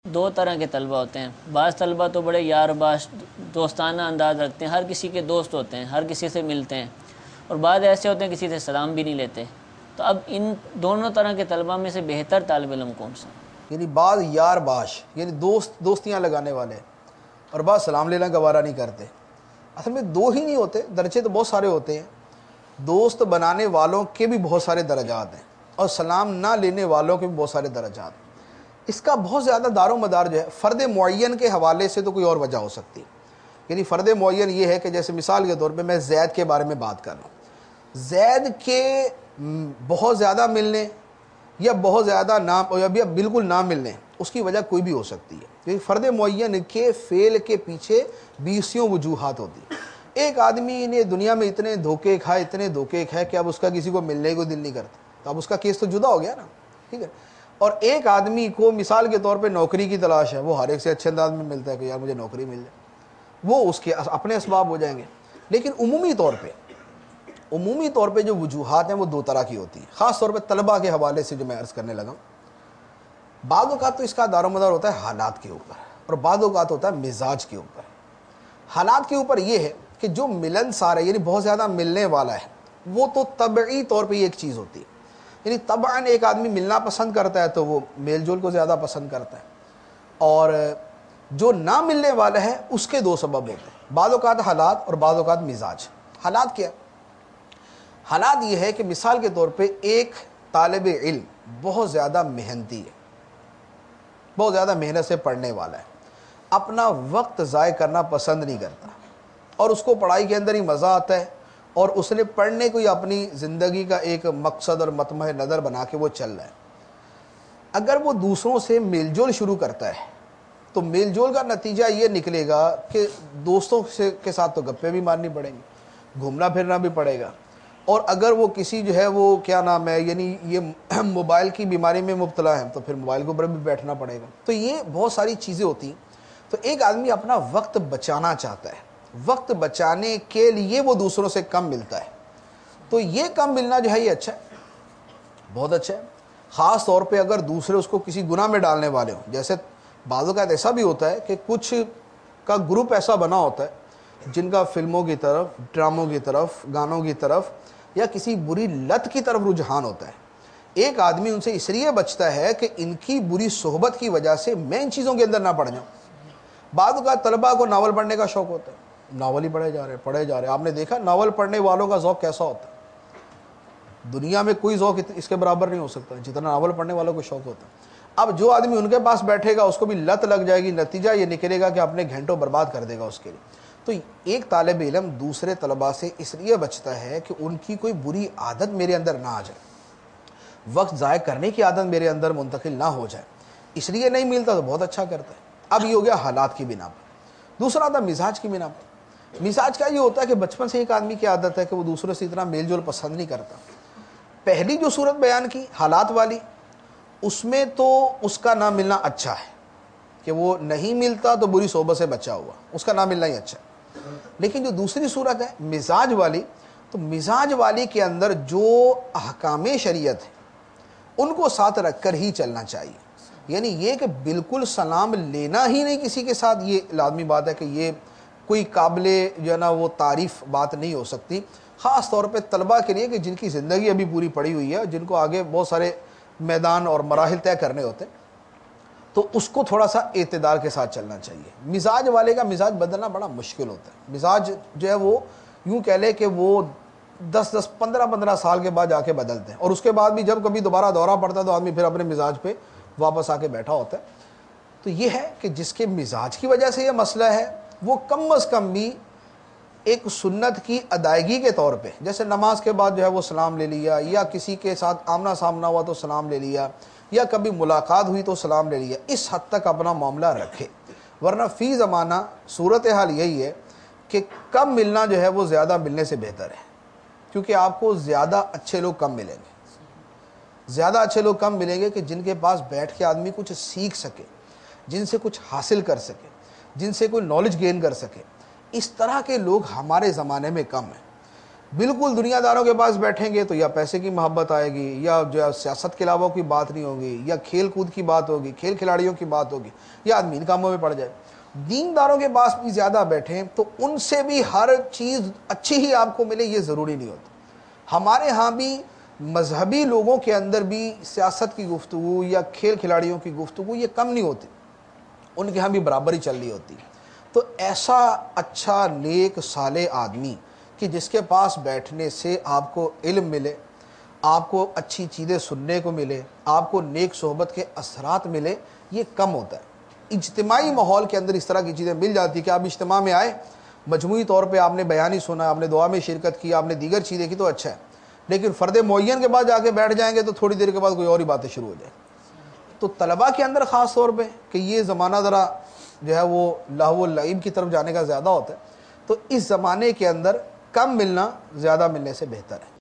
دو طرح کے طلبہ ہوتے ہیں. بعض طلبہ تو بڑے یار باش دوستانہ انداز رکھتے ہیں، ہر کسی کے دوست ہوتے ہیں، ہر کسی سے ملتے ہیں، اور بعض ایسے ہوتے ہیں کسی سے سلام بھی نہیں لیتے. تو اب ان دونوں طرح کے طلبہ میں سے بہتر طالب علم کون سا؟ یعنی بعض یار باش یعنی دوستیاں لگانے والے اور بعض سلام لینا گوارا نہیں کرتے. اصل میں دو ہی نہیں ہوتے، درجے تو بہت سارے ہوتے ہیں. دوست بنانے والوں کے بھی بہت سارے درجات ہیں اور سلام نہ لینے والوں کے بھی بہت سارے درجات ہیں. اس کا بہت زیادہ دار و مدار جو ہے فرد معین کے حوالے سے تو کوئی اور وجہ ہو سکتی. یعنی فرد معین یہ ہے کہ جیسے مثال کے طور پہ میں زید کے بارے میں بات کر رہا ہوں، زید کے بہت زیادہ ملنے یا بہت زیادہ نام یا بالکل نہ ملنے، اس کی وجہ کوئی بھی ہو سکتی ہے. کیونکہ فرد معین کے فعل کے پیچھے 20 وجوہات ہوتی ہیں. ایک آدمی نے دنیا میں اتنے دھوکے کھائے کہ اب اس کا کسی کو ملنے کو دل نہیں کرتا، تو اب اس کا کیس تو جدا ہو گیا نا، ٹھیک ہے. اور ایک آدمی کو مثال کے طور پہ نوکری کی تلاش ہے، وہ ہر ایک سے اچھے انداز میں ملتا ہے کہ یار مجھے نوکری مل جائے، وہ اس کے اپنے اسباب ہو جائیں گے. لیکن عمومی طور پہ جو وجوہات ہیں وہ دو طرح کی ہوتی ہیں. خاص طور پہ طلبہ کے حوالے سے جو میں عرض کرنے لگا، بعض اوقات تو اس کا دار و مدار ہوتا ہے حالات کے اوپر اور بعض اوقات ہوتا ہے مزاج کے اوپر. حالات کے اوپر یہ ہے کہ جو ملنسار ہے یعنی بہت زیادہ ملنے والا ہے، وہ تو طبعی طور پہ یہ ایک چیز ہوتی ہے. یعنی طبعاً ایک آدمی ملنا پسند کرتا ہے تو وہ میل جول کو زیادہ پسند کرتا ہے، اور جو نہ ملنے والا ہے اس کے دو سبب ہوتے ہیں، بعض اوقات حالات اور بعض اوقات مزاج. حالات کیا؟ حالات یہ ہے کہ مثال کے طور پہ ایک طالب علم بہت زیادہ محنتی ہے، بہت زیادہ محنت سے پڑھنے والا ہے، اپنا وقت ضائع کرنا پسند نہیں کرتا اور اس کو پڑھائی کے اندر ہی مزہ آتا ہے، اور اس نے پڑھنے کو ہی اپنی زندگی کا ایک مقصد اور مطمع نظر بنا کے وہ چل رہا ہے. اگر وہ دوسروں سے میل جول شروع کرتا ہے تو میل جول کا نتیجہ یہ نکلے گا کہ دوستوں کے ساتھ تو گپے بھی مارنی پڑیں گی، گھومنا پھرنا بھی پڑے گا، اور اگر وہ کسی جو ہے وہ کیا نام ہے یعنی یہ موبائل کی بیماری میں مبتلا ہے تو پھر موبائل کے اوپر بھی بیٹھنا پڑے گا. تو یہ بہت ساری چیزیں ہوتی ہیں. تو ایک آدمی اپنا وقت بچانا چاہتا ہے، وقت بچانے کے لیے وہ دوسروں سے کم ملتا ہے. تو یہ کم ملنا جو ہے یہ اچھا ہے، بہت اچھا ہے. خاص طور پہ اگر دوسرے اس کو کسی گناہ میں ڈالنے والے ہوں. جیسے بعض اوقات ایسا بھی ہوتا ہے کہ کچھ کا گروپ ایسا بنا ہوتا ہے جن کا فلموں کی طرف، ڈراموں کی طرف، گانوں کی طرف یا کسی بری لت کی طرف رجحان ہوتا ہے. ایک آدمی ان سے اس لیے بچتا ہے کہ ان کی بری صحبت کی وجہ سے میں ان چیزوں کے اندر نہ پڑ جاؤں. بعض اوقات طلباء کو ناول پڑھنے کا شوق ہوتا ہے، ناول ہی پڑھے جا رہے. آپ نے دیکھا ناول پڑھنے والوں کا ذوق کیسا ہوتا ہے؟ دنیا میں کوئی ذوق اس کے برابر نہیں ہو سکتا جتنا ناول پڑھنے والوں کو شوق ہوتا ہے. اب جو آدمی ان کے پاس بیٹھے گا اس کو بھی لت لگ جائے گی، نتیجہ یہ نکلے گا کہ اپنے گھنٹوں برباد کر دے گا اس کے لیے. تو ایک طالب علم دوسرے طلباء سے اس لیے بچتا ہے کہ ان کی کوئی بری عادت میرے اندر نہ آ جائے، وقت ضائع کرنے کی عادت میرے اندر منتقل نہ ہو جائے، اس لیے نہیں ملتا تو بہت اچھا کرتا ہے. اب یہ ہو گیا حالات کی بنا پر. دوسرا تھا مزاج کی بنا پر. مزاج کا یہ ہوتا ہے کہ بچپن سے ایک آدمی کی عادت ہے کہ وہ دوسروں سے اتنا میل جول پسند نہیں کرتا. پہلی جو صورت بیان کی حالات والی، اس میں تو اس کا نہ ملنا اچھا ہے کہ وہ نہیں ملتا تو بری صحبت سے بچا ہوا، اس کا نہ ملنا ہی اچھا ہے. لیکن جو دوسری صورت ہے مزاج والی، تو مزاج والی کے اندر جو احکام شریعت ہے ان کو ساتھ رکھ کر ہی چلنا چاہیے. یعنی یہ کہ بالکل سلام لینا ہی نہیں کسی کے ساتھ، یہ لازمی بات ہے کہ یہ کوئی قابل جو ہے نا وہ تعریف بات نہیں ہو سکتی. خاص طور پہ طلباء کے لیے کہ جن کی زندگی ابھی پوری پڑی ہوئی ہے، جن کو آگے بہت سارے میدان اور مراحل طے کرنے ہوتے ہیں، تو اس کو تھوڑا سا اعتدال کے ساتھ چلنا چاہیے. مزاج والے کا مزاج بدلنا بڑا مشکل ہوتا ہے. مزاج جو ہے وہ یوں کہہ لے کہ وہ 15 سال کے بعد جا کے بدلتے ہیں، اور اس کے بعد بھی جب کبھی دوبارہ دورہ پڑتا ہے تو آدمی پھر اپنے مزاج پہ واپس آ کے بیٹھا ہوتا ہے. تو یہ ہے کہ جس کے مزاج کی وجہ سے یہ مسئلہ ہے وہ کم از کم بھی ایک سنت کی ادائیگی کے طور پہ، جیسے نماز کے بعد جو ہے وہ سلام لے لیا، یا کسی کے ساتھ آمنا سامنا ہوا تو سلام لے لیا، یا کبھی ملاقات ہوئی تو سلام لے لیا، اس حد تک اپنا معاملہ رکھے. ورنہ فی زمانہ صورتحال یہی ہے کہ کم ملنا جو ہے وہ زیادہ ملنے سے بہتر ہے، کیونکہ آپ کو زیادہ اچھے لوگ کم ملیں گے. زیادہ اچھے لوگ کم ملیں گے کہ جن کے پاس بیٹھ کے آدمی کچھ سیکھ سکے، جن سے کچھ حاصل کر سکے، جن سے کوئی نالج گین کر سکے. اس طرح کے لوگ ہمارے زمانے میں کم ہیں. بالکل دنیا داروں کے پاس بیٹھیں گے تو یا پیسے کی محبت آئے گی، یا جو سیاست کے علاوہ کوئی بات نہیں ہوگی، یا کھیل کود کی بات ہوگی، کھیل کھلاڑیوں کی بات ہوگی، یا آدمی ان کاموں میں پڑ جائے۔ دینداروں کے پاس بھی زیادہ بیٹھیں تو ان سے بھی ہر چیز اچھی ہی آپ کو ملے یہ ضروری نہیں ہوتا۔ ہمارے ہاں بھی مذہبی لوگوں کے اندر بھی سیاست کی گفتگو یا کھیل کھلاڑیوں کی گفتگو یہ کم نہیں ہوتی، ان کے ہاں بھی برابر ہی چل رہی ہوتی۔ تو ایسا اچھا نیک صالح آدمی کہ جس کے پاس بیٹھنے سے آپ کو علم ملے، آپ کو اچھی چیزیں سننے کو ملے، آپ کو نیک صحبت کے اثرات ملے، یہ کم ہوتا ہے۔ اجتماعی ماحول کے اندر اس طرح کی چیزیں مل جاتی کہ آپ اجتماع میں آئے، مجموعی طور پہ آپ نے بیان ہی سنا، آپ نے دعا میں شرکت کی، آپ نے دیگر چیزیں کی تو اچھا ہے، لیکن فرد معین کے بعد جا کے بیٹھ جائیں گے تو تھوڑی دیر کے بعد کوئی اور ہی باتیں شروع ہو جائیں۔ تو طلباء کے اندر خاص طور پہ کہ یہ زمانہ ذرا جو ہے وہ لہو و لعب کی طرف جانے کا زیادہ ہوتا ہے، تو اس زمانے کے اندر کم ملنا زیادہ ملنے سے بہتر ہے۔